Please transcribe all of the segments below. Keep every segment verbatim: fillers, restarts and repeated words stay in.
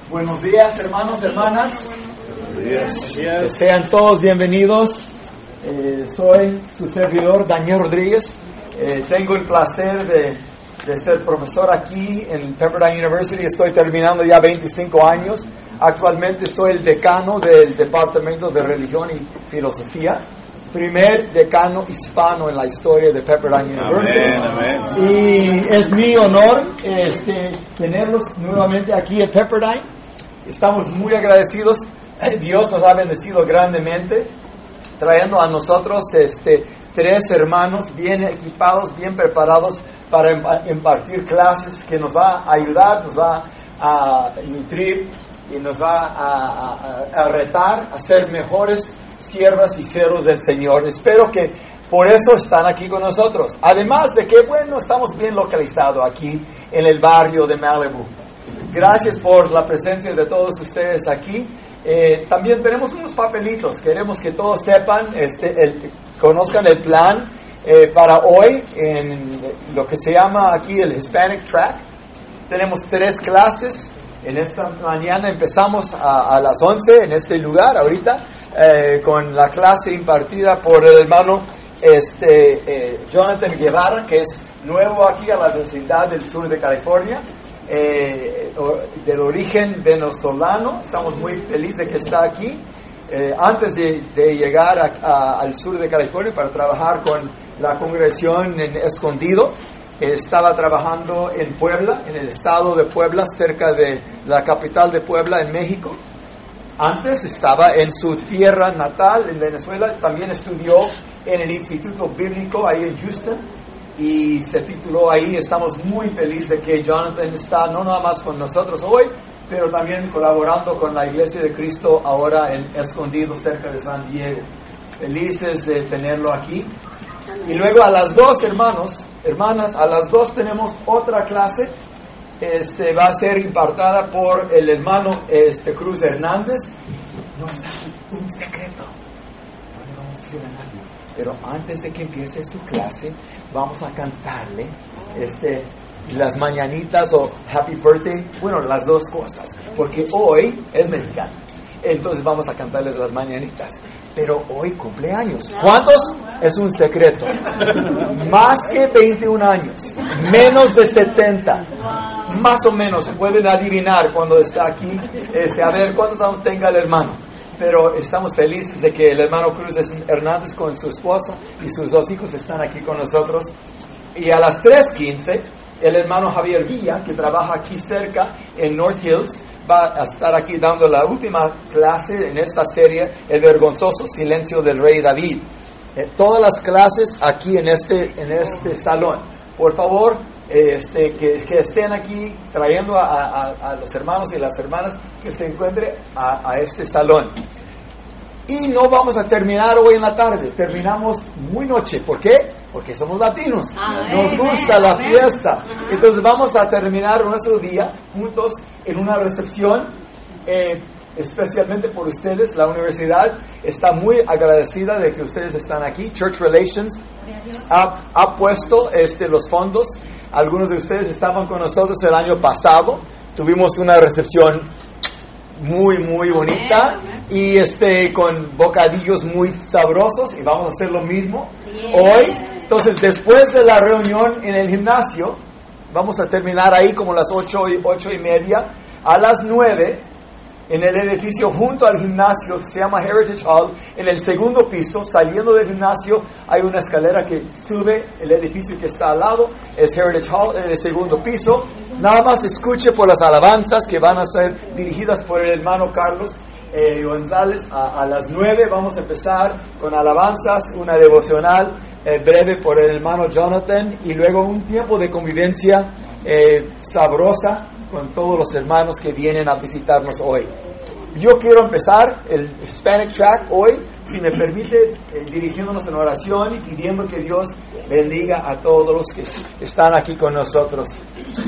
Buenos días, hermanos, hermanas. Buenos días. Que sean todos bienvenidos. Eh, soy su servidor, Daniel Rodríguez. Eh, tengo el placer de, de ser profesor aquí en Pepperdine University. Estoy terminando ya veinticinco años. Actualmente soy el decano del Departamento de Religión y Filosofía. Primer decano hispano en la historia de Pepperdine University. Amén, amén. Y es mi honor este, tenerlos nuevamente aquí en Pepperdine. Estamos muy agradecidos. Dios nos ha bendecido grandemente, trayendo a nosotros este, tres hermanos bien equipados, bien preparados para impartir clases que nos va a ayudar, nos va a nutrir y nos va a, a, a retar a ser mejores siervas y siervos del Señor. Espero que por eso están aquí con nosotros. Además de que, bueno, estamos bien localizados aquí en el barrio de Malibu. Gracias por la presencia de todos ustedes aquí. Eh, también tenemos unos papelitos. Queremos que todos sepan, este, el, conozcan el plan eh, para hoy en lo que se llama aquí el Hispanic Track. Tenemos tres clases. En esta mañana empezamos a, a las once en este lugar ahorita. Eh, con la clase impartida por el hermano este, eh, Jonathan Guevara, que es nuevo aquí a la vecindad del sur de California, eh, del origen venezolano. Estamos muy felices de que está aquí. Eh, antes de, de llegar a, a, al sur de California para trabajar con la congregación en Escondido, eh, estaba trabajando en Puebla, en el estado de Puebla, cerca de la capital de Puebla, en México. Antes estaba en su tierra natal, en Venezuela. También estudió en el Instituto Bíblico ahí en Houston y se tituló ahí. Estamos muy felices de que Jonathan está no nada más con nosotros hoy, pero también colaborando con la Iglesia de Cristo ahora en Escondido, cerca de San Diego. Felices de tenerlo aquí. Y luego a las dos, hermanos, hermanas, a las dos tenemos otra clase. Este, va a ser impartada por el hermano este, Cruz Hernández. No está un secreto, no le vamos a decir a nadie, pero antes de que empiece su clase vamos a cantarle este, las mañanitas o Happy Birthday, bueno, las dos cosas, porque hoy es mexicano, entonces vamos a cantarles las mañanitas, pero hoy cumpleaños. ¿Cuántos? Es un secreto. Más que veintiún años, menos de setenta. Más o menos, pueden adivinar cuando está aquí, este, a ver cuántos años tenga el hermano. Pero estamos felices de que el hermano Cruz Hernández con su esposa y sus dos hijos están aquí con nosotros. Y a las tres quince, el hermano Javier Villa, que trabaja aquí cerca en North Hills, va a estar aquí dando la última clase en esta serie, El vergonzoso silencio del rey David. Eh, todas las clases aquí en este, en este salón. Por favor, Este, que, que estén aquí trayendo a, a, a los hermanos y las hermanas que se encuentren a, a este salón. Y no vamos a terminar hoy en la tarde, terminamos muy noche. ¿Por qué? Porque somos latinos, nos gusta la fiesta. Entonces vamos a terminar nuestro día juntos en una recepción, eh, especialmente por ustedes. La universidad está muy agradecida de que ustedes están aquí. Church Relations ha, ha puesto este, los fondos. Algunos de ustedes estaban con nosotros el año pasado. Tuvimos una recepción muy, muy bonita y este con bocadillos muy sabrosos, y vamos a hacer lo mismo hoy. Entonces, después de la reunión en el gimnasio, vamos a terminar ahí como las ocho y, ocho y media. A las nueve, en el edificio junto al gimnasio que se llama Heritage Hall, en el segundo piso, saliendo del gimnasio, hay una escalera que sube el edificio que está al lado, es Heritage Hall en el segundo piso. Nada más escuche por las alabanzas que van a ser dirigidas por el hermano Carlos eh, González. A, a las nueve vamos a empezar con alabanzas, una devocional eh, breve por el hermano Jonathan, y luego un tiempo de convivencia eh, sabrosa con todos los hermanos que vienen a visitarnos hoy. Yo quiero empezar el Hispanic Track hoy, si me permite, eh, dirigiéndonos en oración y pidiendo que Dios bendiga a todos los que están aquí con nosotros.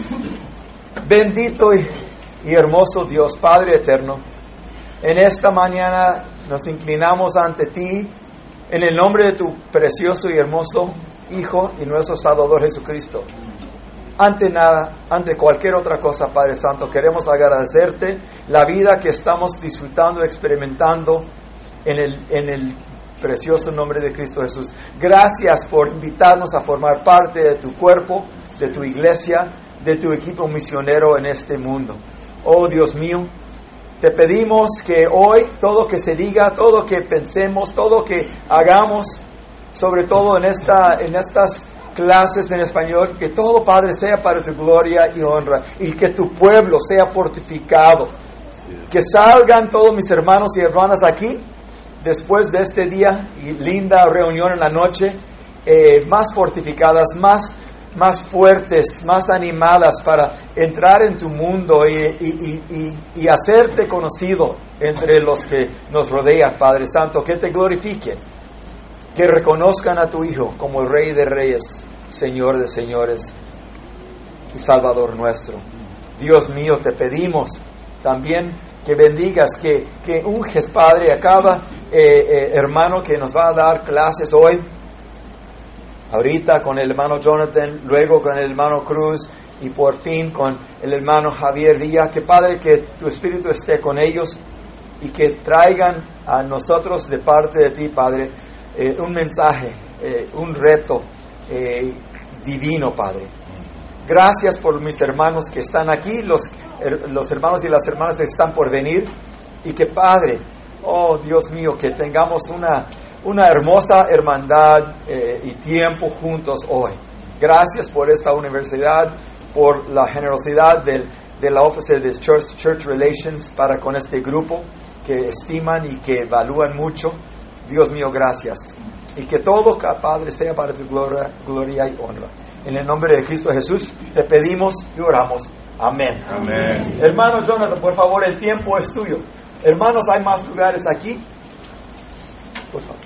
Bendito y, y hermoso Dios, Padre eterno, en esta mañana nos inclinamos ante ti en el nombre de tu precioso y hermoso Hijo y nuestro Salvador Jesucristo. ante nada, ante cualquier otra cosa, Padre Santo, queremos agradecerte la vida que estamos disfrutando, experimentando en el, en el precioso nombre de Cristo Jesús. Gracias por invitarnos a formar parte de tu cuerpo, de tu iglesia, de tu equipo misionero en este mundo. Oh Dios mío, te pedimos que hoy todo que se diga, todo que pensemos, todo que hagamos, sobre todo en esta, en estas clases en español, que todo, Padre, sea para tu gloria y honra, y que tu pueblo sea fortificado. Que salgan todos mis hermanos y hermanas aquí, después de este día y linda reunión en la noche, eh, más fortificadas, más, más fuertes, más animadas para entrar en tu mundo y, y, y, y hacerte conocido entre los que nos rodean, Padre Santo. Que te glorifiquen, que reconozcan a tu Hijo como el Rey de Reyes, Señor de Señores y Salvador nuestro. Dios mío, te pedimos también que bendigas, que, que unges, Padre, a cada eh, eh, hermano que nos va a dar clases hoy, ahorita con el hermano Jonathan, luego con el hermano Cruz y por fin con el hermano Javier Villa. Que, Padre, que tu Espíritu esté con ellos y que traigan a nosotros de parte de ti, Padre, eh, un mensaje, eh, un reto eh, divino, Padre. Gracias por mis hermanos que están aquí, los, los hermanos y las hermanas que están por venir, y que, Padre, oh Dios mío, que tengamos una, una hermosa hermandad eh, y tiempo juntos hoy. Gracias por esta universidad, por la generosidad del, de la Office de Church, Church Relations para con este grupo que estiman y que evalúan mucho. Dios mío, gracias. Y que todo, Padre, sea para tu gloria, gloria y honra. En el nombre de Cristo Jesús te pedimos y oramos. Amén. Amén. Hermano Jonathan, por favor, el tiempo es tuyo. Hermanos, hay más lugares aquí. Por favor.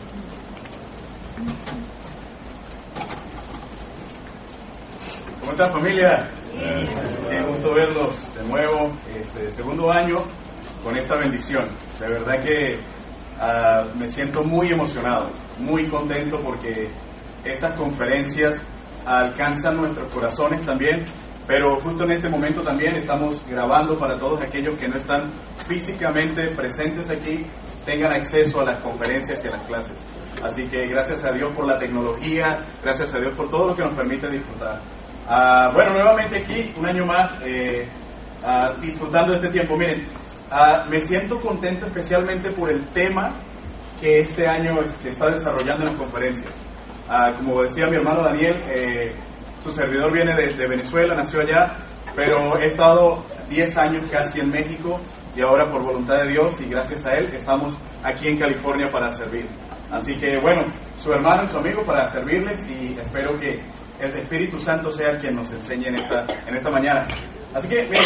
¿Cómo están, familia? Qué gusto verlos de nuevo, este segundo año con esta bendición. De verdad que uh, me siento muy emocionado, muy contento porque estas conferencias alcanzan nuestros corazones también, pero justo en este momento también estamos grabando para todos aquellos que no están físicamente presentes aquí, tengan acceso a las conferencias y a las clases. Así que gracias a Dios por la tecnología, gracias a Dios por todo lo que nos permite disfrutar. Uh, bueno, nuevamente aquí, un año más, eh, uh, disfrutando de este tiempo. Miren, uh, me siento contento especialmente por el tema que este año se está desarrollando en las conferencias. Uh, como decía mi hermano Daniel, eh, su servidor viene de, de Venezuela, nació allá, pero he estado diez años casi en México y ahora por voluntad de Dios y gracias a Él estamos aquí en California para servir. Así que bueno, su hermano y su amigo para servirles y espero que el Espíritu Santo sea quien nos enseñe en esta, en esta mañana. Así que, miren,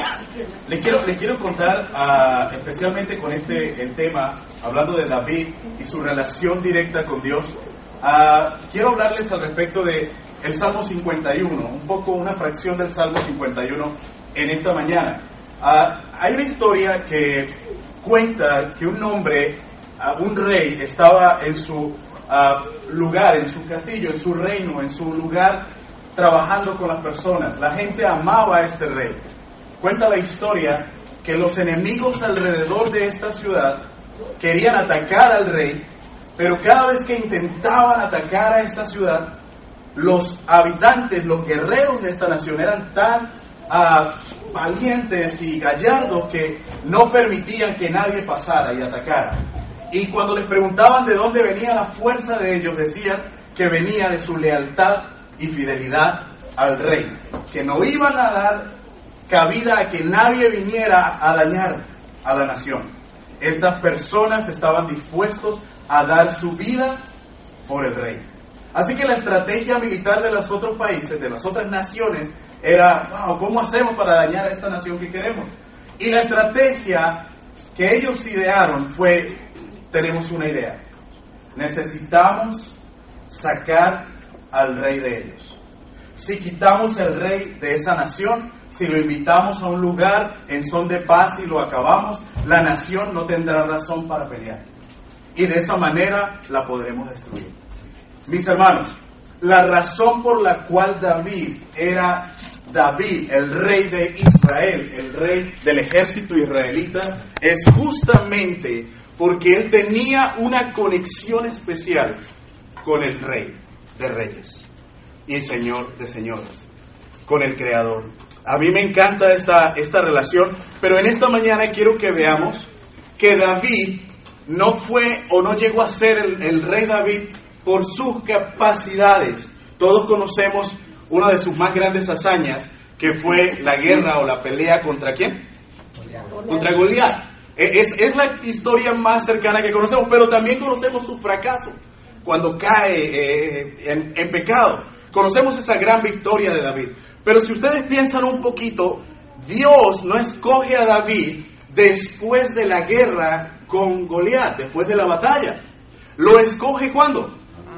le quiero, le quiero contar, uh, especialmente con este el tema, hablando de David y su relación directa con Dios, uh, quiero hablarles al respecto de el Salmo cincuenta y uno, un poco una fracción del Salmo cincuenta y uno en esta mañana. Uh, hay una historia que cuenta que un hombre, uh, un rey, estaba en su uh, lugar, en su castillo, en su reino, en su lugar, trabajando con las personas. La gente amaba a este rey. Cuenta la historia que los enemigos alrededor de esta ciudad querían atacar al rey, pero cada vez que intentaban atacar a esta ciudad, los habitantes, los guerreros de esta nación eran tan uh, valientes y gallardos que no permitían que nadie pasara y atacara. Y cuando les preguntaban de dónde venía la fuerza de ellos, decían que venía de su lealtad y fidelidad al rey, que no iban a dar cabida a que nadie viniera a dañar a la nación. Estas personas estaban dispuestos a dar su vida por el rey. Así que la estrategia militar de los otros países, de las otras naciones, era, wow, ¿cómo hacemos para dañar a esta nación que queremos? Y la estrategia que ellos idearon fue, tenemos una idea, necesitamos sacar al rey de ellos. Si quitamos el rey de esa nación, si lo invitamos a un lugar en son de paz y lo acabamos, la nación no tendrá razón para pelear. Y de esa manera la podremos destruir. Mis hermanos, la razón por la cual David era David, el rey de Israel, el rey del ejército israelita, es justamente porque él tenía una conexión especial con el rey de reyes y el señor de señores, con el creador. A mí me encanta esta, esta relación, pero en esta mañana quiero que veamos que David no fue o no llegó a ser el, el rey David por sus capacidades. Todos conocemos una de sus más grandes hazañas, que fue la guerra o la pelea contra ¿quién? Contra Goliat. Es, es la historia más cercana que conocemos, pero también conocemos su fracaso cuando cae eh, en, en pecado. Conocemos esa gran victoria de David. Pero si ustedes piensan un poquito, Dios no escoge a David después de la guerra con Goliat, después de la batalla. ¿Lo escoge cuándo?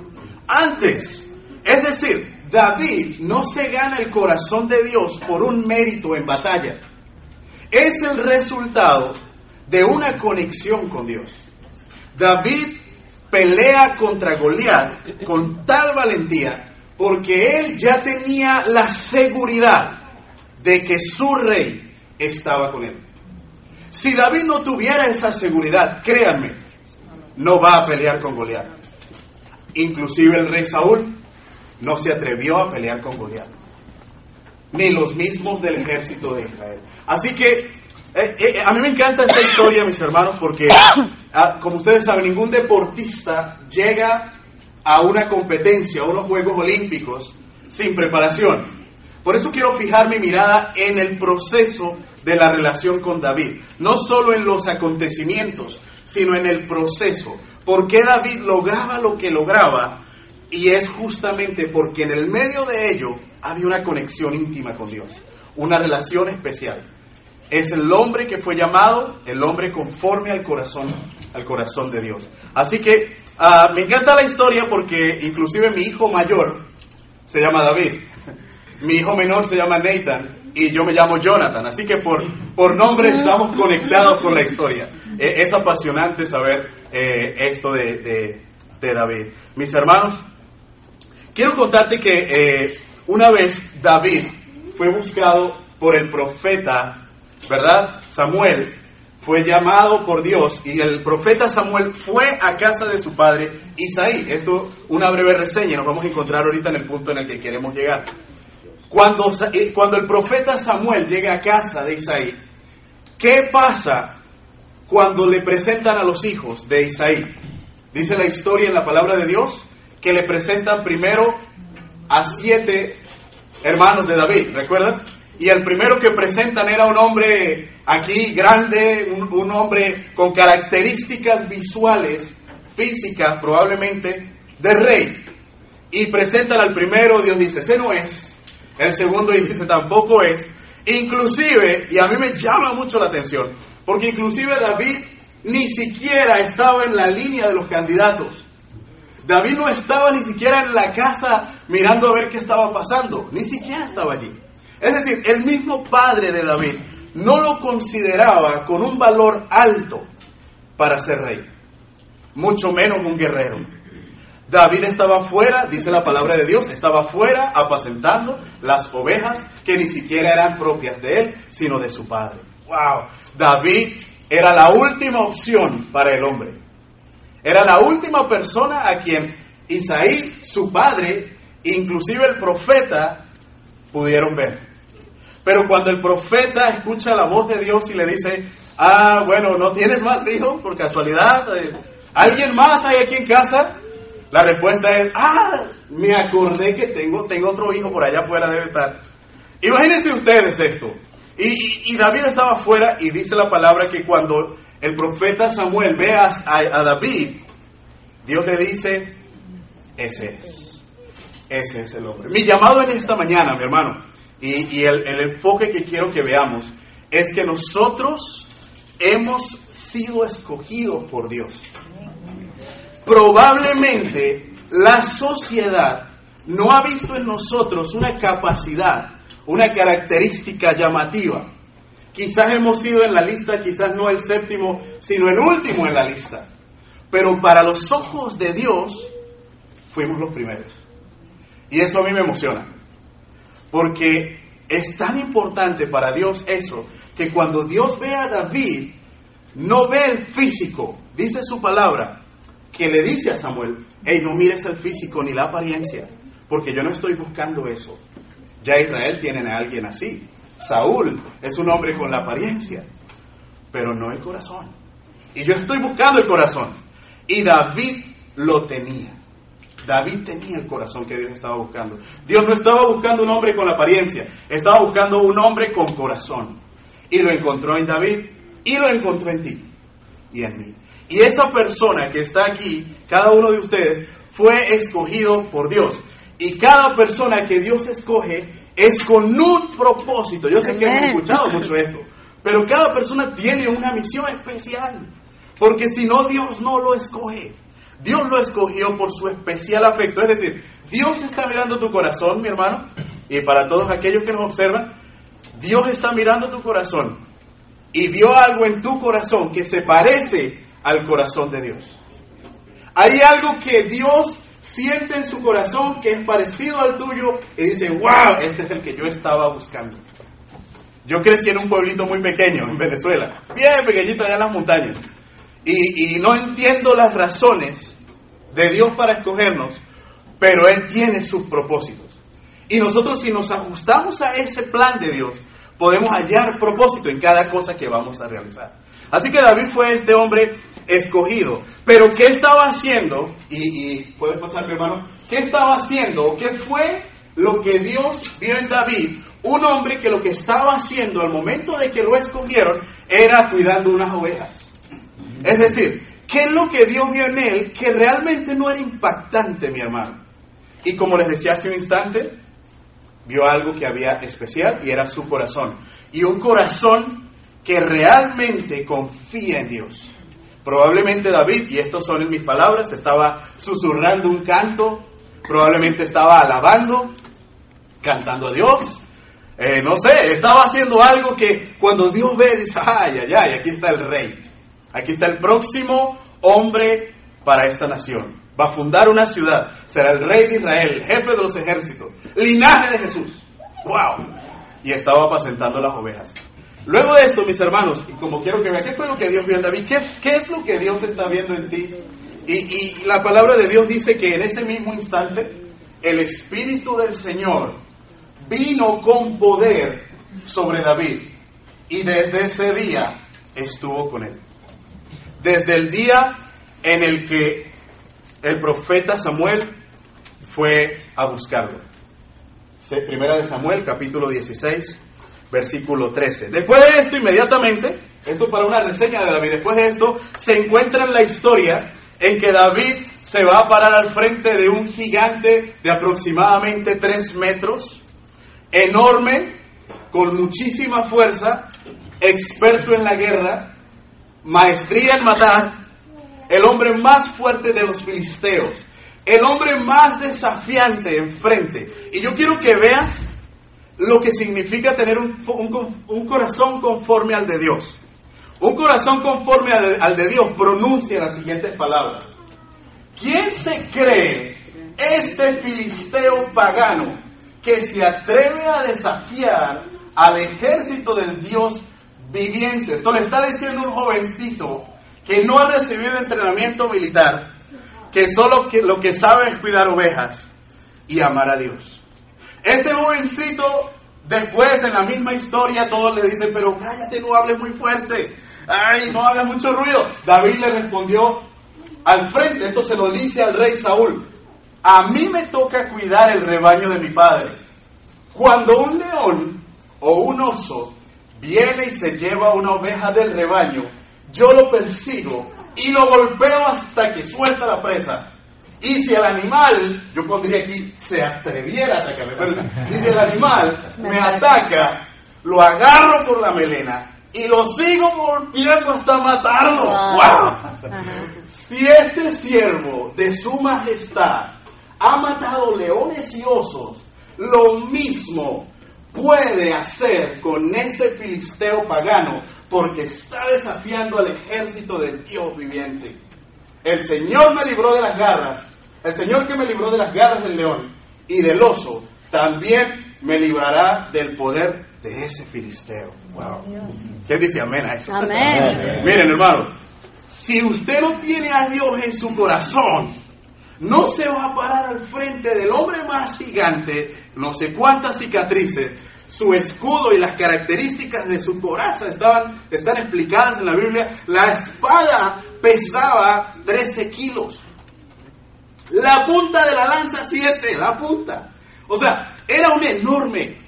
Antes. Es decir, David no se gana el corazón de Dios por un mérito en batalla. Es el resultado de una conexión con Dios. David pelea contra Goliat con tal valentía porque él ya tenía la seguridad de que su rey estaba con él. Si David no tuviera esa seguridad, créanme, no va a pelear con Goliat. Inclusive el rey Saúl no se atrevió a pelear con Goliat, ni los mismos del ejército de Israel. Así que eh, eh, a mí me encanta esta historia, mis hermanos, porque ah, como ustedes saben, ningún deportista llega a una competencia, a unos Juegos Olímpicos, sin preparación. Por eso quiero fijar mi mirada en el proceso de la relación con David, no solo en los acontecimientos, sino en el proceso. ¿Por qué David lograba lo que lograba? Y es justamente porque en el medio de ello había una conexión íntima con Dios, una relación especial. Es el hombre que fue llamado, el hombre conforme al corazón, al corazón de Dios. Así que uh, me encanta la historia porque inclusive mi hijo mayor se llama David, mi hijo menor se llama Nathan y yo me llamo Jonathan. Así que por, por nombre estamos conectados con la historia. Eh, es apasionante saber eh, esto de, de, de David. Mis hermanos, quiero contarte que eh, una vez David fue buscado por el profeta, ¿verdad? Samuel fue llamado por Dios y el profeta Samuel fue a casa de su padre Isaí. Esto, una breve reseña, nos vamos a encontrar ahorita en el punto en el que queremos llegar. Cuando, cuando el profeta Samuel llega a casa de Isaí, ¿qué pasa cuando le presentan a los hijos de Isaí? Dice la historia en la palabra de Dios que le presentan primero a siete hermanos de David, ¿recuerdan? Y el primero que presentan era un hombre aquí grande, un, un hombre con características visuales, físicas probablemente, de rey. Y presentan al primero, Dios dice, ese no es. El segundo dice, tampoco es. Inclusive, y a mí me llama mucho la atención, porque inclusive David ni siquiera estaba en la línea de los candidatos. David no estaba ni siquiera en la casa mirando a ver qué estaba pasando. Ni siquiera estaba allí. Es decir, el mismo padre de David no lo consideraba con un valor alto para ser rey, mucho menos un guerrero. David estaba fuera, dice la palabra de Dios, estaba fuera apacentando las ovejas que ni siquiera eran propias de él, sino de su padre. ¡Wow! David era la última opción para el hombre. Era la última persona a quien Isaí, su padre, inclusive el profeta, pudieron ver. Pero cuando el profeta escucha la voz de Dios y le dice, ah, bueno, ¿no tienes más hijos por casualidad? ¿Alguien más hay aquí en casa? La respuesta es, ah, me acordé que tengo, tengo otro hijo por allá afuera, debe estar. Imagínense ustedes esto. Y, y, y David estaba afuera y dice la palabra que cuando el profeta Samuel ve a, a, a David, Dios le dice, ese es, ese es el hombre. Mi llamado en esta mañana, mi hermano, y, y el, el enfoque que quiero que veamos, es que nosotros hemos sido escogidos por Dios. Probablemente la sociedad no ha visto en nosotros una capacidad, una característica llamativa. Quizás hemos sido en la lista, quizás no el séptimo, sino el último en la lista. Pero para los ojos de Dios, fuimos los primeros. Y eso a mí me emociona. Porque Es tan importante para Dios eso, que cuando Dios ve a David, no ve el físico. Dice su palabra, que le dice a Samuel, hey, no mires el físico ni la apariencia, porque yo no estoy buscando eso. Ya Israel tiene a alguien así. Saúl es un hombre con la apariencia, pero no el corazón. Y yo estoy buscando el corazón. Y David lo tenía. David tenía el corazón que Dios estaba buscando. Dios no estaba buscando un hombre con la apariencia, estaba buscando un hombre con corazón. Y lo encontró en David, y lo encontró en ti y en mí. Y esa persona que está aquí, cada uno de ustedes, fue escogido por Dios. Y cada persona que Dios escoge es con un propósito. Yo sé que hemos escuchado mucho esto, pero cada persona tiene una misión especial. Porque si no, Dios no lo escoge. Dios lo escogió por su especial afecto. Es decir, Dios está mirando tu corazón, mi hermano. Y para todos aquellos que nos observan, Dios está mirando tu corazón. Y vio algo en tu corazón que se parece al corazón de Dios. Hay algo que Dios siente en su corazón que es parecido al tuyo. Y dice, wow, este es el que yo estaba buscando. Yo crecí en un pueblito muy pequeño en Venezuela. Bien pequeñito allá en las montañas. Y, y no entiendo las razones de Dios para escogernos, pero Él tiene sus propósitos. Y nosotros, si nos ajustamos a ese plan de Dios, podemos hallar propósito en cada cosa que vamos a realizar. Así que David fue este hombre escogido. Pero ¿qué estaba haciendo? Y, y puedes pasar, mi hermano. ¿Qué estaba haciendo? ¿Qué fue lo que Dios vio en David? Un hombre que lo que estaba haciendo al momento de que lo escogieron era cuidando unas ovejas. Es decir, ¿qué es lo que Dios vio en él que realmente no era impactante, mi hermano? Y como les decía hace un instante, vio algo que había especial y era su corazón. Y un corazón que realmente confía en Dios. Probablemente David, y estas son en mis palabras, estaba susurrando un canto, probablemente estaba alabando, cantando a Dios. Eh, no sé, estaba haciendo algo que cuando Dios ve, dice, ay, ay, ay, aquí está el rey. Aquí está el próximo hombre para esta nación. Va a fundar una ciudad. Será el rey de Israel, el jefe de los ejércitos. Linaje de Jesús. ¡Wow! Y estaba apacentando las ovejas. Luego de esto, mis hermanos, y como quiero que vean, ¿qué fue lo que Dios vio en David? ¿Qué, qué es lo que Dios está viendo en ti? Y, y la palabra de Dios dice que en ese mismo instante, el Espíritu del Señor vino con poder sobre David. Y desde ese día estuvo con él. Desde el día en el que el profeta Samuel fue a buscarlo. Primera de Samuel, capítulo dieciséis, versículo trece. Después de esto, inmediatamente, esto para una reseña de David, después de esto, se encuentra en la historia en que David se va a parar al frente de un gigante de aproximadamente tres metros, enorme, con muchísima fuerza, experto en la guerra, maestría en matar, el hombre más fuerte de los filisteos, el hombre más desafiante enfrente. Y yo quiero que veas lo que significa tener un, un, un corazón conforme al de Dios. Un corazón conforme al, al de Dios pronuncia las siguientes palabras. ¿Quién se cree este filisteo pagano que se atreve a desafiar al ejército del Dios viviente? Esto le está diciendo un jovencito que no ha recibido entrenamiento militar, que solo que, lo que sabe es cuidar ovejas y amar a Dios. Este jovencito, después en la misma historia, todos le dicen, pero cállate, no hables muy fuerte, ay, no hagas mucho ruido. David le respondió al frente, esto se lo dice al rey Saúl, a mí me toca cuidar el rebaño de mi padre. Cuando un león o un oso viene y se lleva una oveja del rebaño, yo lo persigo y lo golpeo hasta que suelta la presa. Y si el animal, yo pondría aquí, se atreviera a atacarme, pero y si el animal me ataca, lo agarro por la melena y lo sigo golpeando hasta matarlo. ¡Wow! Si este siervo de su majestad ha matado leones y osos, lo mismo puede hacer con ese filisteo pagano, porque está desafiando al ejército del Dios viviente. El Señor me libró de las garras, el Señor que me libró de las garras del león y del oso, también me librará del poder de ese filisteo. Wow. ¿Quién dice amén a eso? Amén. Miren, hermanos, si usted no tiene a Dios en su corazón, no se va a parar al frente del hombre más gigante, no sé cuántas cicatrices, su escudo y las características de su coraza estaban, están explicadas en la Biblia. La espada pesaba trece kilos. La punta de la lanza siete, la punta. O sea, era un enorme.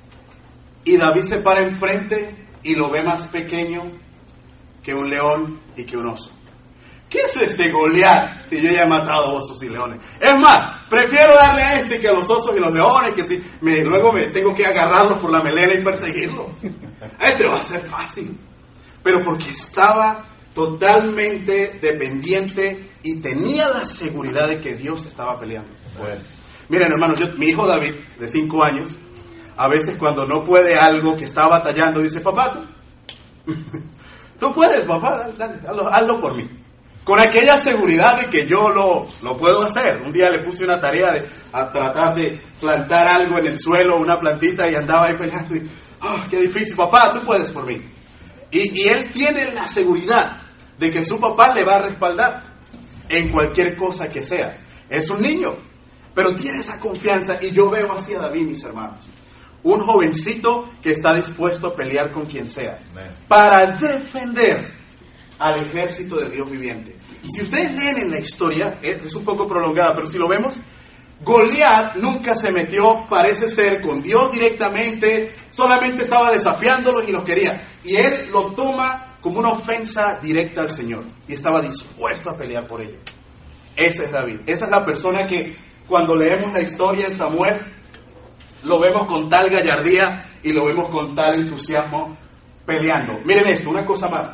Y David se para enfrente y lo ve más pequeño que un león y que un oso. ¿Qué es este Goliat si yo ya he matado osos y leones? Es más, prefiero darle a este que a los osos y los leones, que si me, luego me tengo que agarrarlos por la melena y perseguirlos. A este va a ser fácil. Pero porque estaba totalmente dependiente y tenía la seguridad de que Dios estaba peleando. Bueno. Miren, hermanos, yo, mi hijo David, de cinco años, a veces cuando no puede algo que está batallando, dice, papá, tú, tú puedes, papá, dale, dale, hazlo, hazlo por mí. Con aquella seguridad de que yo lo, lo puedo hacer. Un día le puse una tarea de a tratar de plantar algo en el suelo, una plantita, y andaba ahí peleando. Y, oh, qué difícil, papá, tú puedes por mí. Y, y él tiene la seguridad de que su papá le va a respaldar en cualquier cosa que sea. Es un niño, pero tiene esa confianza. Y yo veo así a David, mis hermanos. Un jovencito que está dispuesto a pelear con quien sea. Amen. Para defender al ejército de Dios viviente. Si ustedes leen en la historia, es un poco prolongada, pero si lo vemos, Goliat nunca se metió, parece ser, con Dios directamente, solamente estaba desafiándolos y los quería. Y él lo toma como una ofensa directa al Señor y estaba dispuesto a pelear por ello. Ese es David. Esa es la persona que cuando leemos la historia en Samuel, lo vemos con tal gallardía y lo vemos con tal entusiasmo peleando. Miren esto, una cosa más.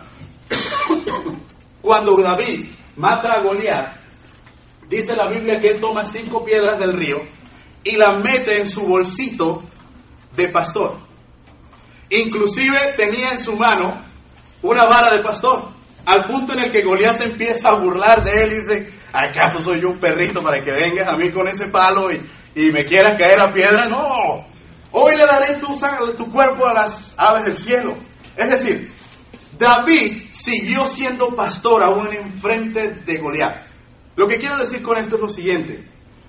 Cuando David mata a Goliat, dice la Biblia que él toma cinco piedras del río y las mete en su bolsito de pastor. Inclusive tenía en su mano una vara de pastor, al punto en el que Goliat se empieza a burlar de él y dice, ¿acaso soy yo un perrito para que vengas a mí con ese palo y, y me quieras caer a piedra? No, hoy le daré tu, tu cuerpo a las aves del cielo. Es decir, David siguió siendo pastor aún enfrente de Goliat. Lo que quiero decir con esto es lo siguiente.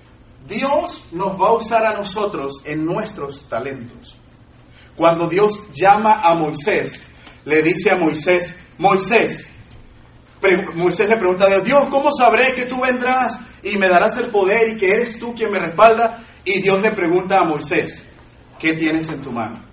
Dios nos va a usar a nosotros en nuestros talentos. Cuando Dios llama a Moisés, le dice a Moisés, Moisés, pre- Moisés le pregunta a Dios, Dios, ¿cómo sabré que tú vendrás y me darás el poder y que eres tú quien me respalda? Y Dios le pregunta a Moisés, ¿qué tienes en tu mano?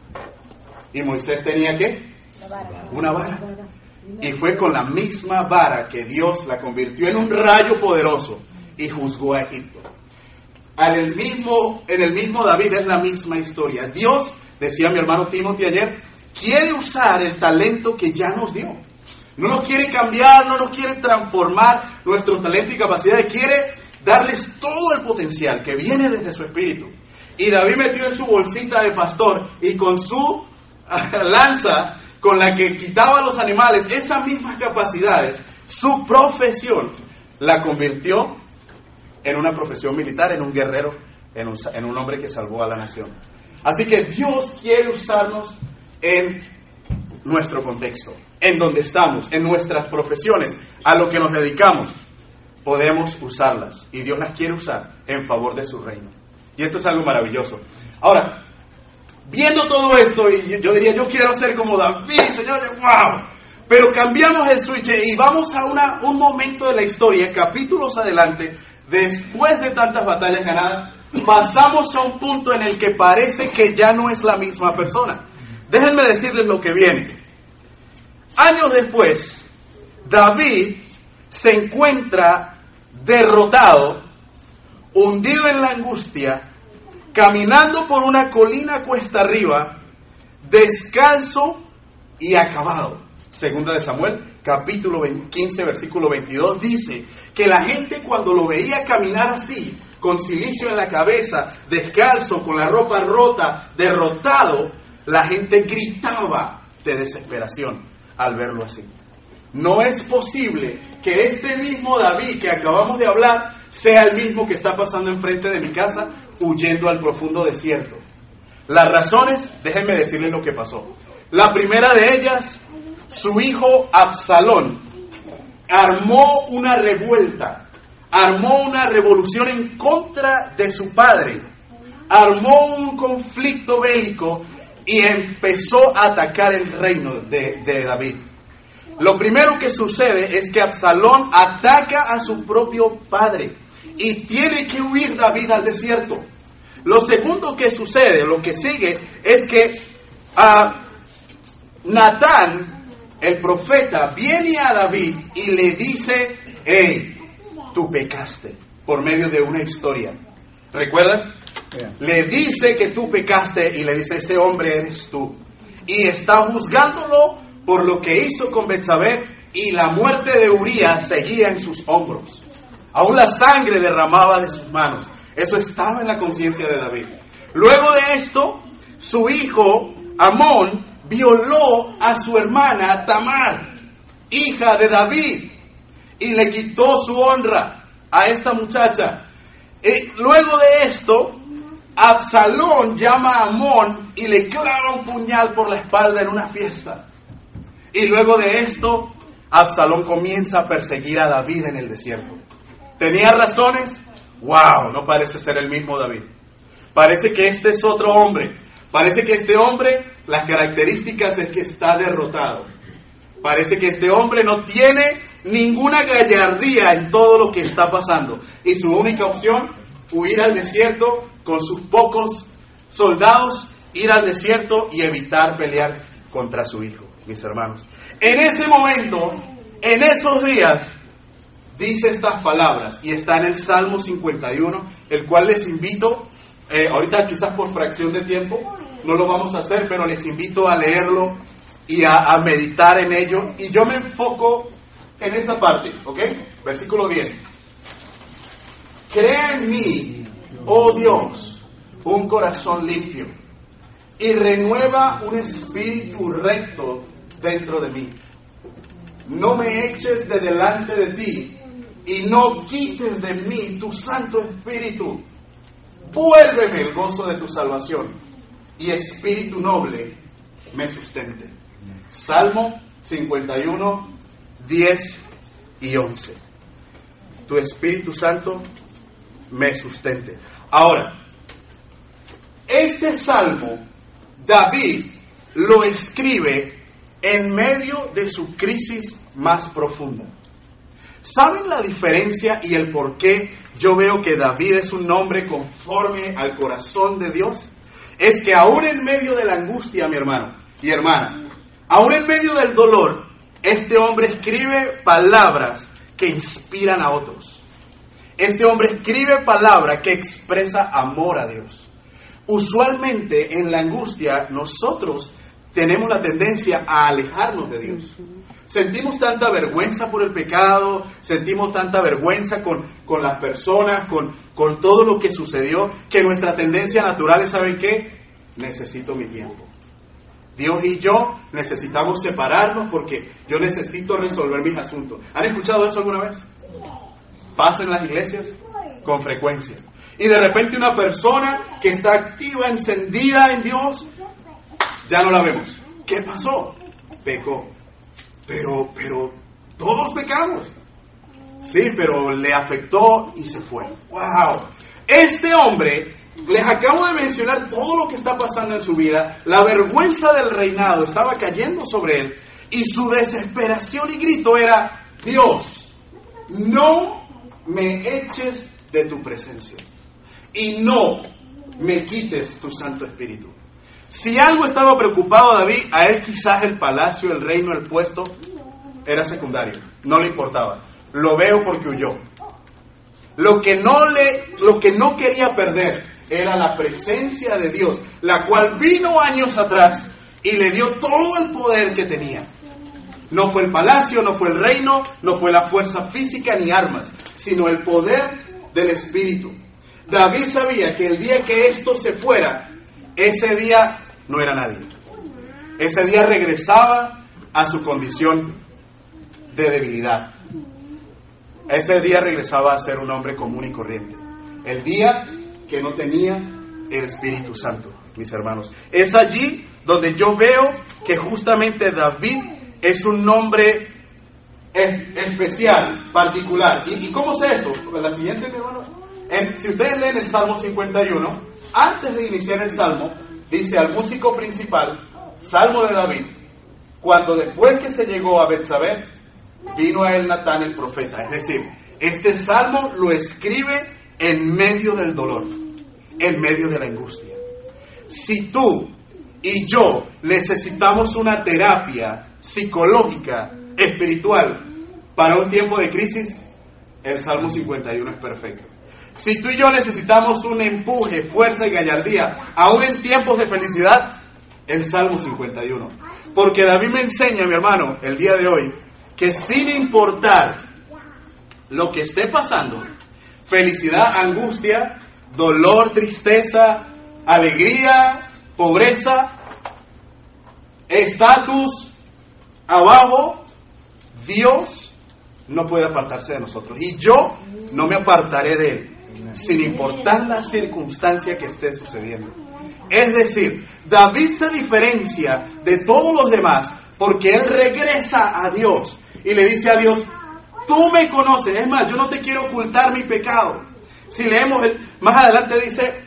Y Moisés tenía ¿qué? Una vara. Y fue con la misma vara que Dios la convirtió en un rayo poderoso y juzgó a Egipto. En el mismo, en el mismo David es la misma historia. Dios, decía mi hermano Timothy ayer, quiere usar el talento que ya nos dio. No nos quiere cambiar, no nos quiere transformar nuestros talentos y capacidades. Quiere darles todo el potencial que viene desde su espíritu. Y David metió en su bolsita de pastor y con su lanza con la que quitaba a los animales, esas mismas capacidades, su profesión la convirtió en una profesión militar, en un guerrero, en un, en un hombre que salvó a la nación. Así que Dios quiere usarnos en nuestro contexto, en donde estamos, en nuestras profesiones, a lo que nos dedicamos. Podemos usarlas y Dios las quiere usar en favor de su reino. Y esto es algo maravilloso. Ahora, viendo todo esto, y yo diría, yo quiero ser como David, señores, wow. Pero cambiamos el switch y vamos a una, un momento de la historia, capítulos adelante, después de tantas batallas ganadas, pasamos a un punto en el que parece que ya no es la misma persona. Déjenme decirles lo que viene. Años después, David se encuentra derrotado, hundido en la angustia, caminando por una colina cuesta arriba, descalzo y acabado. Segunda de Samuel, capítulo quince, versículo veintidós, dice que la gente cuando lo veía caminar así, con cilicio en la cabeza, descalzo, con la ropa rota, derrotado, la gente gritaba de desesperación al verlo así. No es posible que este mismo David que acabamos de hablar sea el mismo que está pasando enfrente de mi casa, huyendo al profundo desierto. Las razones, déjenme decirles lo que pasó. La primera de ellas, su hijo Absalón armó una revuelta, armó una revolución en contra de su padre, armó un conflicto bélico y empezó a atacar el reino de, de David. Lo primero que sucede es que Absalón ataca a su propio padre y tiene que huir David al desierto. Lo segundo que sucede, lo que sigue, es que uh, Natán, el profeta, viene a David y le dice: hey, tú pecaste, por medio de una historia. ¿Recuerdan? Yeah. Le dice que tú pecaste y le dice: ese hombre eres tú. Y está juzgándolo por lo que hizo con Betsabé, y la muerte de Urías seguía en sus hombros. Aún la sangre derramaba de sus manos. Eso estaba en la conciencia de David. Luego de esto, su hijo Amón violó a su hermana Tamar, hija de David, y le quitó su honra a esta muchacha. Y luego de esto, Absalón llama a Amón y le clava un puñal por la espalda en una fiesta. Y luego de esto, Absalón comienza a perseguir a David en el desierto. ¿Tenía razones? ¡Wow! No parece ser el mismo David. Parece que este es otro hombre. Parece que este hombre, las características es que está derrotado. Parece que este hombre no tiene ninguna gallardía en todo lo que está pasando. Y su única opción, huir al desierto con sus pocos soldados, ir al desierto y evitar pelear contra su hijo, mis hermanos. En ese momento, en esos días, dice estas palabras, y está en el Salmo cincuenta y uno, el cual les invito, eh, ahorita quizás por fracción de tiempo, no lo vamos a hacer, pero les invito a leerlo y a, a meditar en ello. Y yo me enfoco en esta parte, ¿ok? Versículo diez. Crea en mí, oh Dios, un corazón limpio, y renueva un espíritu recto dentro de mí. No me eches de delante de ti, y no quites de mí tu Santo Espíritu. Vuélveme el gozo de tu salvación, y espíritu noble me sustente. Salmo cincuenta y uno, diez y once. Tu Espíritu Santo me sustente. Ahora, este salmo, David lo escribe en medio de su crisis más profunda. ¿Saben la diferencia y el por qué yo veo que David es un hombre conforme al corazón de Dios? Es que aún en medio de la angustia, mi hermano y hermana, aún en medio del dolor, este hombre escribe palabras que inspiran a otros. Este hombre escribe palabras que expresa amor a Dios. Usualmente en la angustia nosotros tenemos la tendencia a alejarnos de Dios. Sentimos tanta vergüenza por el pecado, sentimos tanta vergüenza con, con las personas, con, con todo lo que sucedió, que nuestra tendencia natural es, ¿saben qué? Necesito mi tiempo. Dios y yo necesitamos separarnos porque yo necesito resolver mis asuntos. ¿Han escuchado eso alguna vez? Pasa en las iglesias con frecuencia. Y de repente una persona que está activa, encendida en Dios, ya no la vemos. ¿Qué pasó? Pecó. Pero, pero, todos pecamos. Sí, pero le afectó y se fue. ¡Wow! Este hombre, les acabo de mencionar todo lo que está pasando en su vida. La vergüenza del reinado estaba cayendo sobre él. Y su desesperación y grito era: Dios, no me eches de tu presencia. Y no me quites tu Santo Espíritu. Si algo estaba preocupado a David, a él quizás el palacio, el reino, el puesto era secundario, no le importaba. Lo veo porque huyó. Lo que no le, lo que no quería perder era la presencia de Dios, la cual vino años atrás y le dio todo el poder que tenía. No fue el palacio, no fue el reino, no fue la fuerza física ni armas, sino el poder del Espíritu. David sabía que el día que esto se fuera, ese día no era nadie. Ese día regresaba a su condición de debilidad. Ese día regresaba a ser un hombre común y corriente. El día que no tenía el Espíritu Santo, mis hermanos. Es allí donde yo veo que justamente David es un nombre especial, particular. ¿Y, y cómo sé esto? La siguiente, mi hermano. En, si ustedes leen el Salmo cincuenta y uno, antes de iniciar el Salmo, dice al músico principal, Salmo de David, cuando después que se llegó a Betsabé, vino a él Natán el profeta. Es decir, este Salmo lo escribe en medio del dolor, en medio de la angustia. Si tú y yo necesitamos una terapia psicológica, espiritual, para un tiempo de crisis, el Salmo cincuenta y uno es perfecto. Si tú y yo necesitamos un empuje, fuerza y gallardía, aún en tiempos de felicidad, el Salmo cincuenta y uno. Porque David me enseña, mi hermano, el día de hoy, que sin importar lo que esté pasando, felicidad, angustia, dolor, tristeza, alegría, pobreza, estatus, abajo, Dios no puede apartarse de nosotros. Y yo no me apartaré de Él, sin importar la circunstancia que esté sucediendo. Es decir, David se diferencia de todos los demás porque él regresa a Dios y le dice a Dios, tú me conoces. Es más, yo no te quiero ocultar mi pecado. Si leemos el, más adelante dice,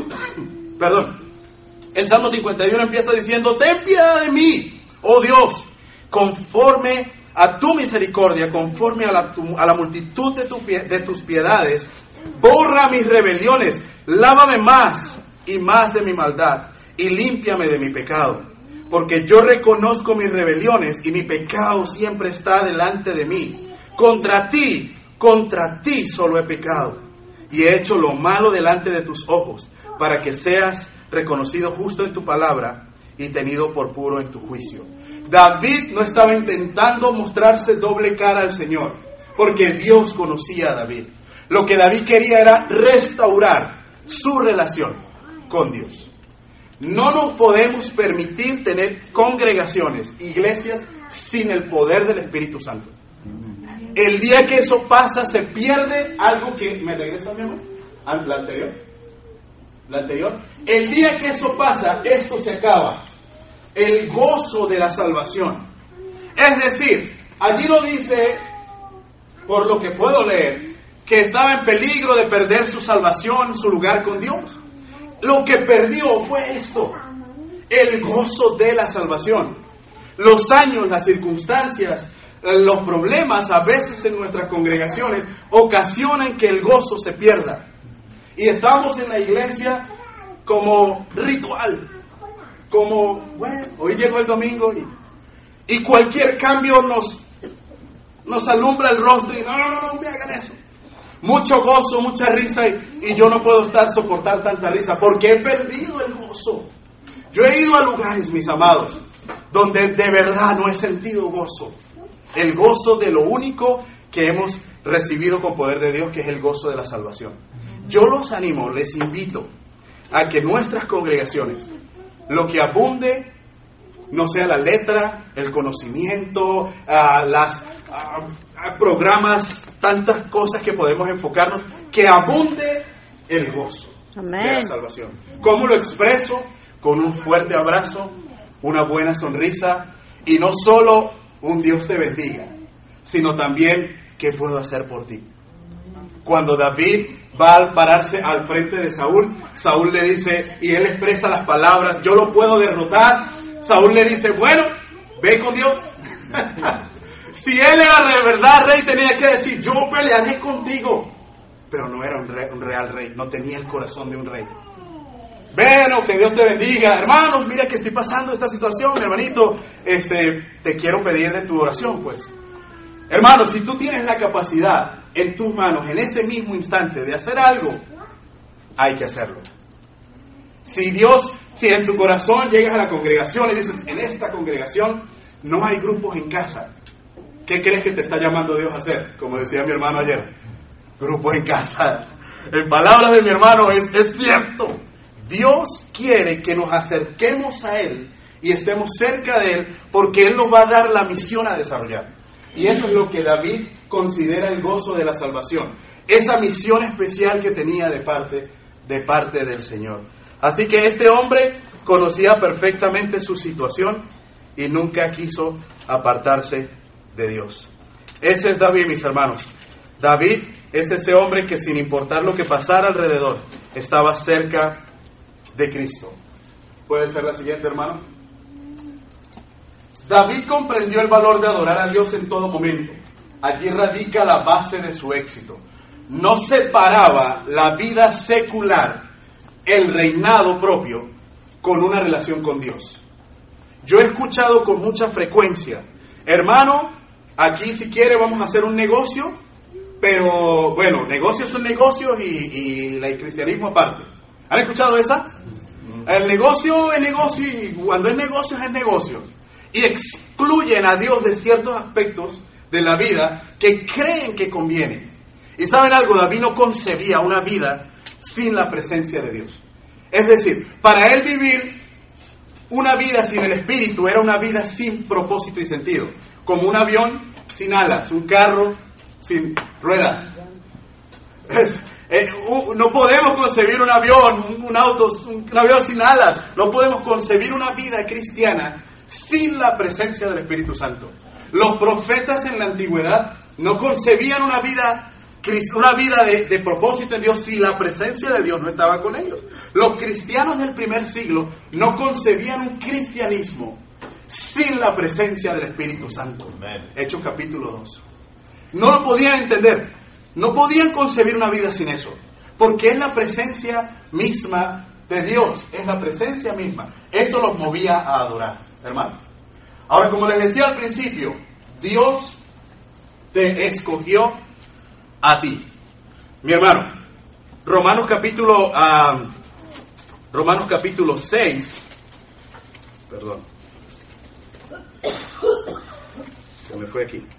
perdón, el Salmo cincuenta y uno empieza diciendo, ten piedad de mí, oh Dios, conforme a tu misericordia, conforme a la, tu, a la multitud de, tu, de tus piedades, borra mis rebeliones, lávame más y más de mi maldad, y límpiame de mi pecado, porque yo reconozco mis rebeliones, y mi pecado siempre está delante de mí. Contra ti, contra ti solo he pecado, y he hecho lo malo delante de tus ojos, para que seas reconocido justo en tu palabra, y tenido por puro en tu juicio. David no estaba intentando mostrarse doble cara al Señor, porque Dios conocía a David. Lo que David quería era restaurar su relación con Dios. No nos podemos permitir tener congregaciones, iglesias, sin el poder del Espíritu Santo. El día que eso pasa, se pierde algo que... ¿Me regresa, mi amor? ¿La anterior? ¿La anterior? El día que eso pasa, esto se acaba. El gozo de la salvación. Es decir, allí no dice, por lo que puedo leer, que estaba en peligro de perder su salvación, su lugar con Dios. Lo que perdió fue esto, el gozo de la salvación. Los años, las circunstancias, los problemas a veces en nuestras congregaciones ocasionan que el gozo se pierda. Y estamos en la iglesia como ritual, como, bueno, hoy llegó el domingo y, y cualquier cambio nos, nos alumbra el rostro y no, no, no, no me hagan eso. Mucho gozo, mucha risa y, y yo no puedo estar soportar tanta risa porque he perdido el gozo. Yo he ido a lugares, mis amados, donde de verdad no he sentido gozo. El gozo de lo único que hemos recibido con poder de Dios, que es el gozo de la salvación. Yo los animo, les invito a que nuestras congregaciones, lo que abunde, no sea la letra, el conocimiento, uh, las uh, programas, tantas cosas que podemos enfocarnos, que abunde el gozo Amén. De la salvación. ¿Cómo lo expreso? Con un fuerte abrazo, una buena sonrisa, y no solo un Dios te bendiga, sino también ¿qué puedo hacer por ti? Cuando David va a pararse al frente de Saúl, Saúl le dice, y él expresa las palabras, yo lo puedo derrotar. Saúl le dice, bueno, ve con Dios. Si él era de verdad rey, tenía que decir, yo pelearé contigo. Pero no era un, rey, un real rey, no tenía el corazón de un rey. Bueno, que Dios te bendiga. Hermanos, mira que estoy pasando esta situación, hermanito. Este, te quiero pedir de tu oración, pues. Hermanos, si tú tienes la capacidad en tus manos, en ese mismo instante, de hacer algo, hay que hacerlo. Si Dios, si en tu corazón llegas a la congregación y dices, en esta congregación no hay grupos en casa, ¿qué crees que te está llamando Dios a hacer? Como decía mi hermano ayer, grupos en casa. En palabras de mi hermano, es, es cierto. Dios quiere que nos acerquemos a Él y estemos cerca de Él, porque Él nos va a dar la misión a desarrollar. Y eso es lo que David considera el gozo de la salvación. Esa misión especial que tenía de parte, de parte del Señor. Así que este hombre conocía perfectamente su situación y nunca quiso apartarse de Dios. Ese es David, mis hermanos. David es ese hombre que, sin importar lo que pasara alrededor, estaba cerca de Cristo. ¿Puede ser la siguiente, hermano? David comprendió el valor de adorar a Dios en todo momento. Allí radica la base de su éxito. No separaba la vida secular, el reinado propio, con una relación con Dios. Yo he escuchado con mucha frecuencia: hermano, aquí si quiere vamos a hacer un negocio, pero bueno, negocios son negocios y, y el cristianismo aparte. ¿Han escuchado esa? El negocio es negocio y cuando es negocio es negocio. Y excluyen a Dios de ciertos aspectos de la vida que creen que conviene. Y ¿saben algo? David no concebía una vida sin la presencia de Dios. Es decir, para él vivir una vida sin el Espíritu era una vida sin propósito y sentido. Como un avión sin alas, un carro sin ruedas. Es, eh, un, no podemos concebir un avión, un, un auto, un, un avión sin alas. No podemos concebir una vida cristiana sin la presencia del Espíritu Santo. Los profetas en la antigüedad no concebían una vida una vida de, de propósito en Dios si la presencia de Dios no estaba con ellos. Los cristianos del primer siglo no concebían un cristianismo sin la presencia del Espíritu Santo. Amen. Hechos capítulo dos. No lo podían entender. No podían concebir una vida sin eso. Porque es la presencia misma de Dios. Es la presencia misma. Eso los movía a adorar, hermanos. Ahora, como les decía al principio, Dios te escogió a ti, mi hermano. Romanos capítulo uh, Romanos capítulo seis. Perdón. Se me fue aquí.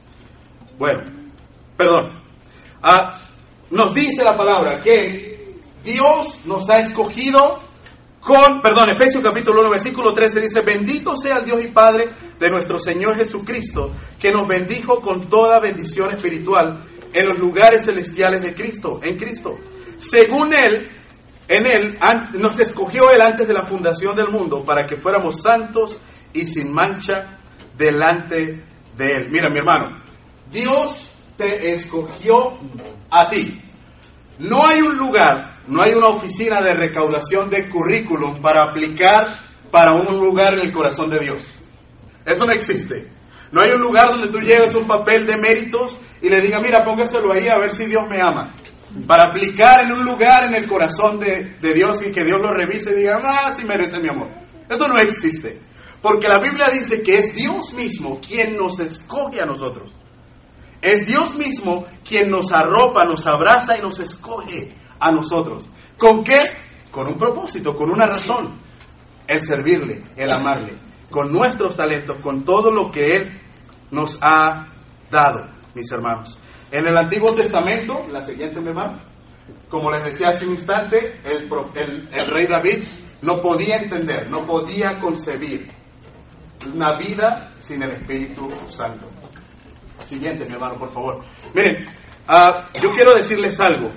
Bueno, perdón. Uh, nos dice la palabra que Dios nos ha escogido con, perdón, Efesios capítulo uno, versículo trece dice: bendito sea el Dios y Padre de nuestro Señor Jesucristo, que nos bendijo con toda bendición espiritual en los lugares celestiales de Cristo, en Cristo. Según Él, en Él, nos escogió Él antes de la fundación del mundo para que fuéramos santos y sin mancha delante de Él. Mira, mi hermano, Dios te escogió a ti. No hay un lugar, no hay una oficina de recaudación de currículum para aplicar para un lugar en el corazón de Dios. Eso no existe. No hay un lugar donde tú lleves un papel de méritos y le digas: mira, póngaselo ahí a ver si Dios me ama. Para aplicar en un lugar en el corazón de, de Dios y que Dios lo revise y diga: ah, sí merece mi amor. Eso no existe. Porque la Biblia dice que es Dios mismo quien nos escoge a nosotros. Es Dios mismo quien nos arropa, nos abraza y nos escoge a nosotros. ¿Con qué? Con un propósito, con una razón. El servirle, el amarle. Con nuestros talentos, con todo lo que Él nos ha dado, mis hermanos. En el Antiguo Testamento, la siguiente, mi hermano, como les decía hace un instante, el, el, el rey David no podía entender, no podía concebir una vida sin el Espíritu Santo. Siguiente, mi hermano, por favor. Miren, uh, yo quiero decirles algo.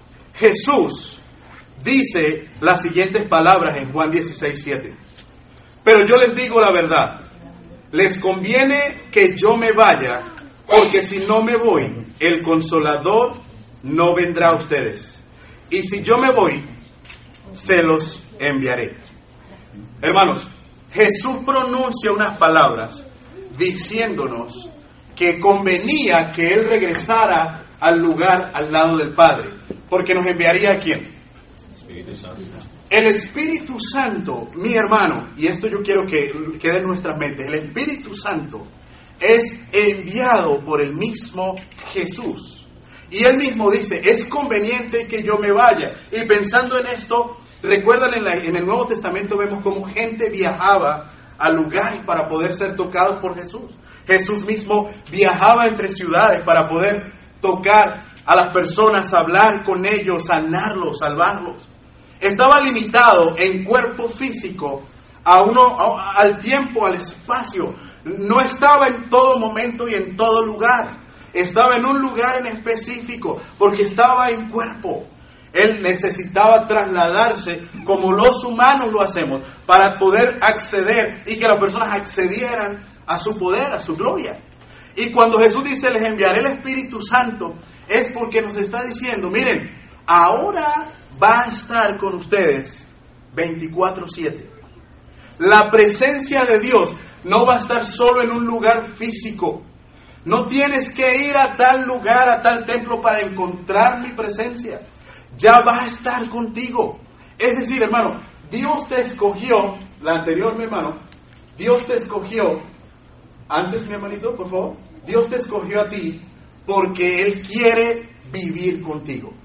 Jesús dice las siguientes palabras en Juan dieciséis, siete. Pero yo les digo la verdad, les conviene que yo me vaya, porque si no me voy, el Consolador no vendrá a ustedes. Y si yo me voy, se los enviaré. Hermanos, Jesús pronuncia unas palabras diciéndonos que convenía que Él regresara al lugar al lado del Padre, porque nos enviaría ¿a quién? Espíritu Santo. El Espíritu Santo, mi hermano, y esto yo quiero que quede en nuestras mentes, el Espíritu Santo es enviado por el mismo Jesús. Y Él mismo dice: es conveniente que yo me vaya. Y pensando en esto, recuerdan en, la, en el Nuevo Testamento vemos cómo gente viajaba a lugares para poder ser tocados por Jesús. Jesús mismo viajaba entre ciudades para poder tocar a las personas, hablar con ellos, sanarlos, salvarlos. Estaba limitado en cuerpo físico a uno, a, al tiempo, al espacio. No estaba en todo momento y en todo lugar. Estaba en un lugar en específico porque estaba en cuerpo. Él necesitaba trasladarse como los humanos lo hacemos para poder acceder y que las personas accedieran a su poder, a su gloria. Y cuando Jesús dice, les enviaré el Espíritu Santo, es porque nos está diciendo, miren, ahora va a estar con ustedes veinticuatro siete. La presencia de Dios no va a estar solo en un lugar físico. No tienes que ir a tal lugar, a tal templo para encontrar mi presencia. Ya va a estar contigo. Es decir, hermano, Dios te escogió, la anterior, mi hermano, Dios te escogió, antes, mi hermanito, por favor, Dios te escogió a ti porque Él quiere vivir contigo.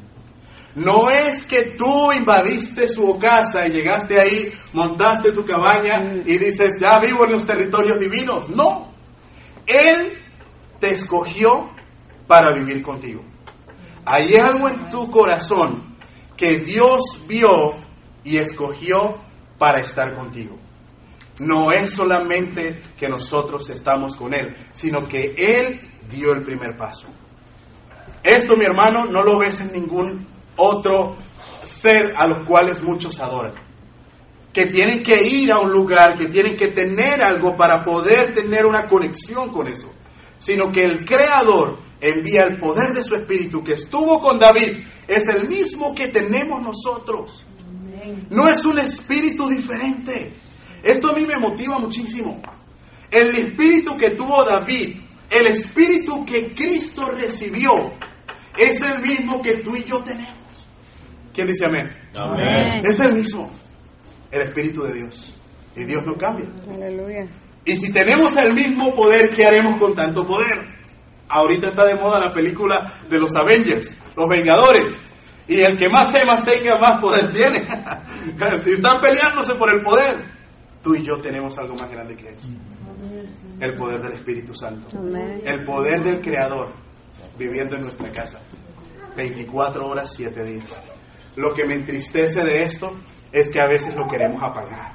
No es que tú invadiste su casa y llegaste ahí, montaste tu cabaña y dices, ya vivo en los territorios divinos. No, Él te escogió para vivir contigo. Hay algo en tu corazón que Dios vio y escogió para estar contigo. No es solamente que nosotros estamos con Él, sino que Él dio el primer paso. Esto, mi hermano, no lo ves en ningún otro ser a los cuales muchos adoran. Que tienen que ir a un lugar, que tienen que tener algo para poder tener una conexión con eso. Sino que el Creador envía el poder de su Espíritu que estuvo con David. Es el mismo que tenemos nosotros. No es un espíritu diferente. Esto a mí me motiva muchísimo. El espíritu que tuvo David, el espíritu que Cristo recibió, es el mismo que tú y yo tenemos. ¿Quién dice amén? Amén. Es el mismo. El Espíritu de Dios. Y Dios no cambia. Aleluya. Y si tenemos el mismo poder, ¿qué haremos con tanto poder? Ahorita está de moda la película de los Avengers, los Vengadores. Y el que más gemas tenga, más poder tiene. Si están peleándose por el poder, tú y yo tenemos algo más grande que eso. El poder del Espíritu Santo. Amén. El poder del Creador viviendo en nuestra casa. veinticuatro horas, siete días. Lo que me entristece de esto es que a veces lo queremos apagar.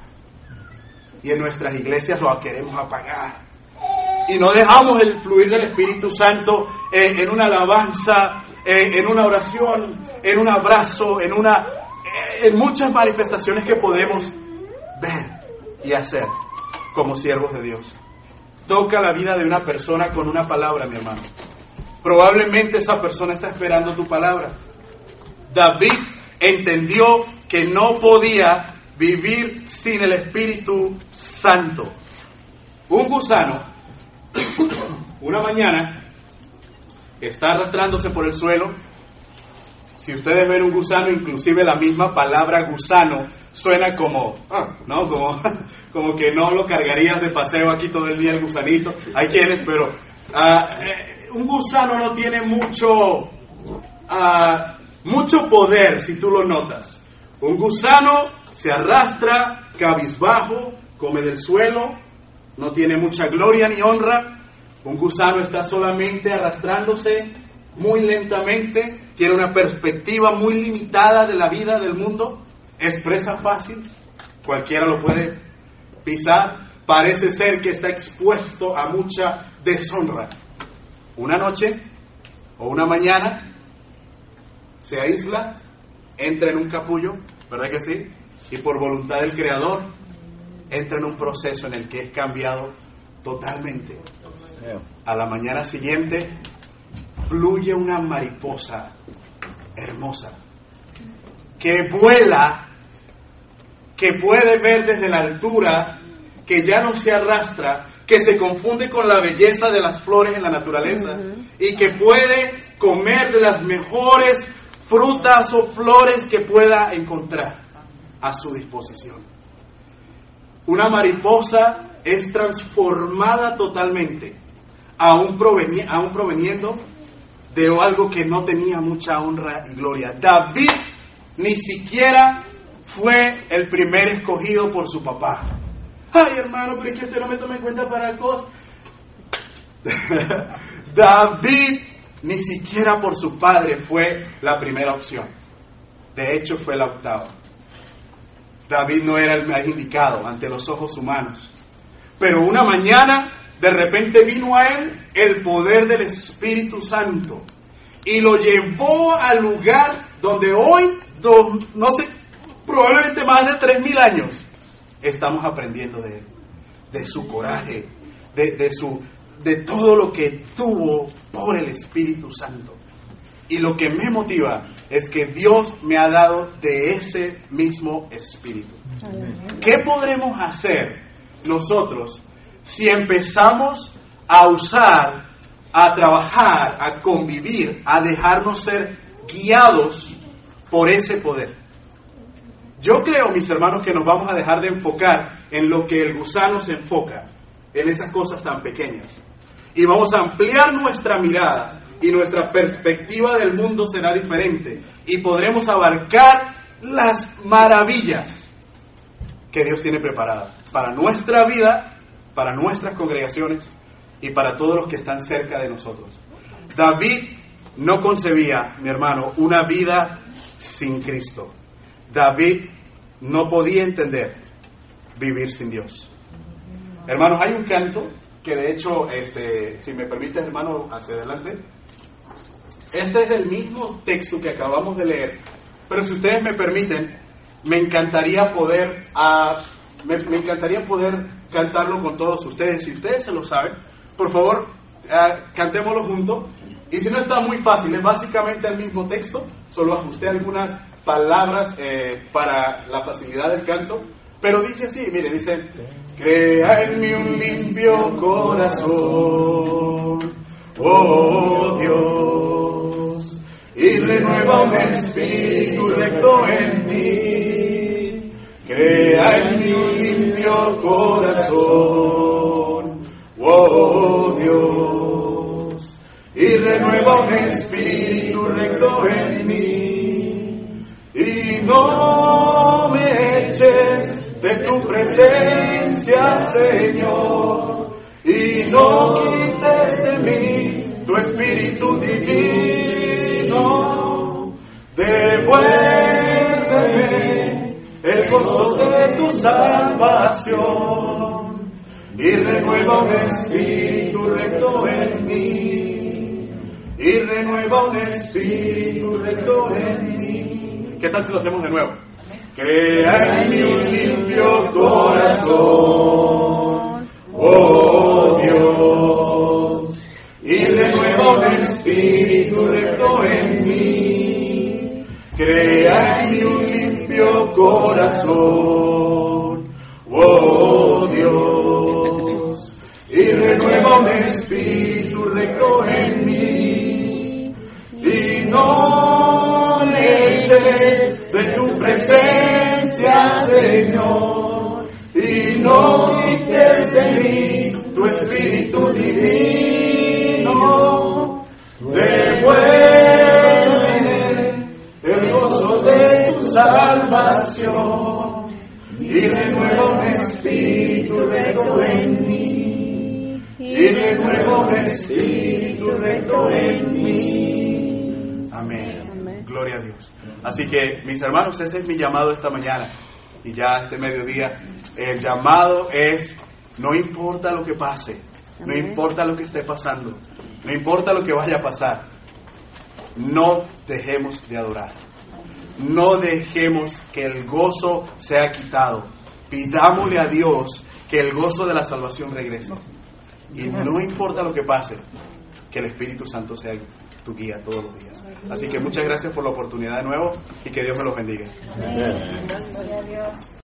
Y en nuestras iglesias lo queremos apagar. Y no dejamos el fluir del Espíritu Santo eh, en una alabanza, eh, en una oración, en un abrazo, en una eh, en muchas manifestaciones que podemos ver y hacer como siervos de Dios. Toca la vida de una persona con una palabra, mi hermano. Probablemente esa persona está esperando tu palabra. David entendió que no podía vivir sin el Espíritu Santo. Un gusano, una mañana, está arrastrándose por el suelo. Si ustedes ven un gusano, inclusive la misma palabra gusano suena como, ¿no? Como, como que no lo cargarías de paseo aquí todo el día el gusanito. Hay quienes, pero uh, eh, un gusano no tiene mucho, uh, mucho poder si tú lo notas. Un gusano se arrastra cabizbajo, come del suelo, no tiene mucha gloria ni honra. Un gusano está solamente arrastrándose muy lentamente, tiene una perspectiva muy limitada de la vida, del mundo, es presa fácil, cualquiera lo puede pisar, parece ser que está expuesto a mucha deshonra. Una noche o una mañana se aísla, entra en un capullo, ¿verdad que sí? Y por voluntad del Creador entra en un proceso en el que es cambiado totalmente. A la mañana siguiente fluye una mariposa hermosa que vuela, que puede ver desde la altura, que ya no se arrastra, que se confunde con la belleza de las flores en la naturaleza, uh-huh. y que puede comer de las mejores frutas o flores que pueda encontrar a su disposición. Una mariposa es transformada totalmente, aún, proveni- aún proveniendo de algo que no tenía mucha honra y gloria. David ni siquiera fue el primer escogido por su papá. Ay, hermano, pero es que usted no me toma en cuenta para cosas. David ni siquiera por su padre fue la primera opción. De hecho, fue la octava. David no era el más indicado ante los ojos humanos. Pero una mañana, de repente vino a él el poder del Espíritu Santo. y lo llevó al lugar donde hoy, do, no sé, probablemente más de tres mil años, estamos aprendiendo de él, de su coraje, de, de, su, de todo lo que tuvo por el Espíritu Santo. Y lo que me motiva es que Dios me ha dado de ese mismo Espíritu. ¿Qué podremos hacer nosotros si empezamos a usar, a trabajar, a convivir, a dejarnos ser guiados por ese poder? Yo creo, mis hermanos, que nos vamos a dejar de enfocar en lo que el gusano se enfoca, en esas cosas tan pequeñas. Y vamos a ampliar nuestra mirada y nuestra perspectiva del mundo será diferente. Y podremos abarcar las maravillas que Dios tiene preparadas para nuestra vida, para nuestras congregaciones y para todos los que están cerca de nosotros. David no concebía, mi hermano, una vida sin Cristo. David no podía entender vivir sin Dios. Hermanos, hay un canto que de hecho, este, si me permites, hermano, hacia adelante. Este es el mismo texto que acabamos de leer, pero si ustedes me permiten, me encantaría poder, uh, me, me encantaría poder cantarlo con todos ustedes. Si ustedes se lo saben, por favor, uh, cantémoslo juntos. Y si no, está muy fácil, es básicamente el mismo texto, solo ajusté algunas palabras eh, para la facilidad del canto, pero dice así, mire, dice: crea en mí un limpio corazón, oh Dios, y renueva un espíritu recto en mí. Crea en mí un limpio corazón, oh Dios, y renueva un espíritu recto en mí. Y no me eches de tu presencia, Señor, y no quites de mí tu espíritu divino. Devuélveme el gozo de tu salvación y renueva un espíritu recto en mí. Y renueva un espíritu recto en mí. ¿Qué tal si lo hacemos de nuevo? Crea en mí un limpio corazón, oh Dios, y renueva un espíritu recto en mí. Crea en mí un limpio corazón, oh Dios, y renueva un espíritu recto en mí. Y no me eches de tu presencia, Señor, y no quites de mí tu espíritu divino. Devuélveme el gozo de tu salvación y renueva un espíritu recto en mí. Y renueva un espíritu recto en mí. Amén. Amén. Gloria a Dios. Así que, mis hermanos, ese es mi llamado esta mañana. Y ya este mediodía, el llamado es: no importa lo que pase, no importa lo que esté pasando, no importa lo que vaya a pasar, no dejemos de adorar. No dejemos que el gozo sea quitado. Pidámosle a Dios que el gozo de la salvación regrese. Y no importa lo que pase, que el Espíritu Santo sea tu guía todos los días. Así que muchas gracias por la oportunidad de nuevo y que Dios me los bendiga. Amén. Gloria a Dios.